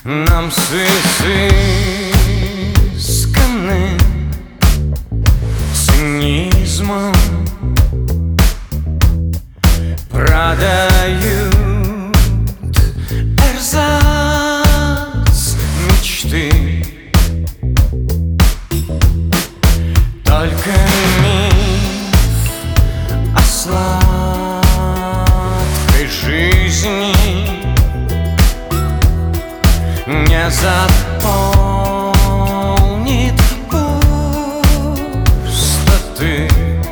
Нам с изысканным цинизмом продают эрзац мечты. Только миф о сладкой жизни не заполнит пустоты.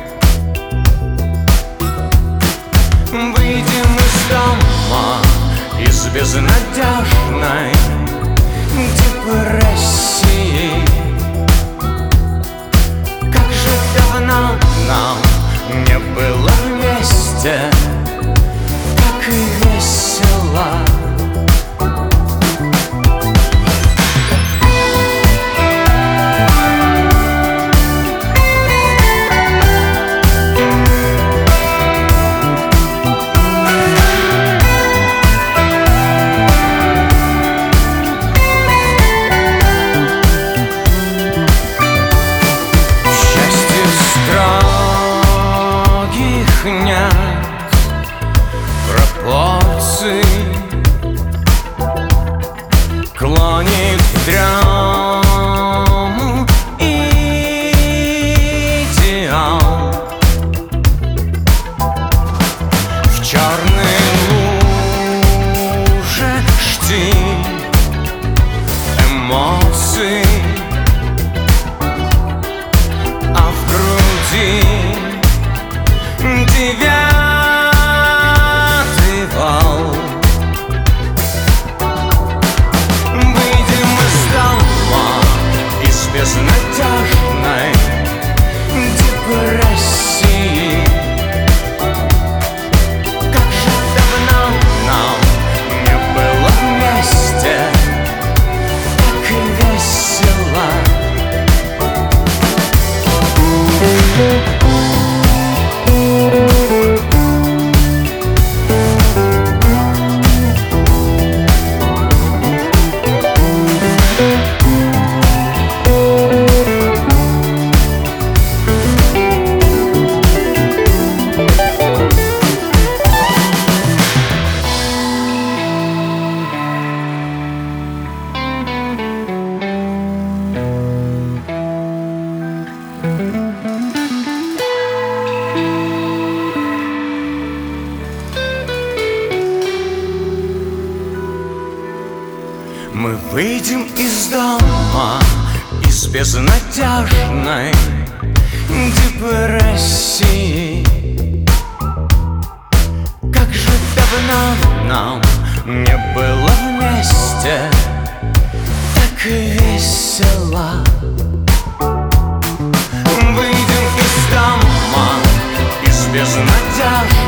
Выйдем из дома, из безнадежной депрессии. Как же давно нам не было вместе, так и весело. Нет пропорций, клонит в дрему идеал. В черной луже штиль эмоций, а в груди девятый вал. Выйдем из дома, из безнадежной депрессии. Как же давно нам не было вместе, так и весело. Мы выйдем из дома, из безнадежной депрессии. Как же давно нам не было вместе, так и весело. Выйдем из дома, из безнадежной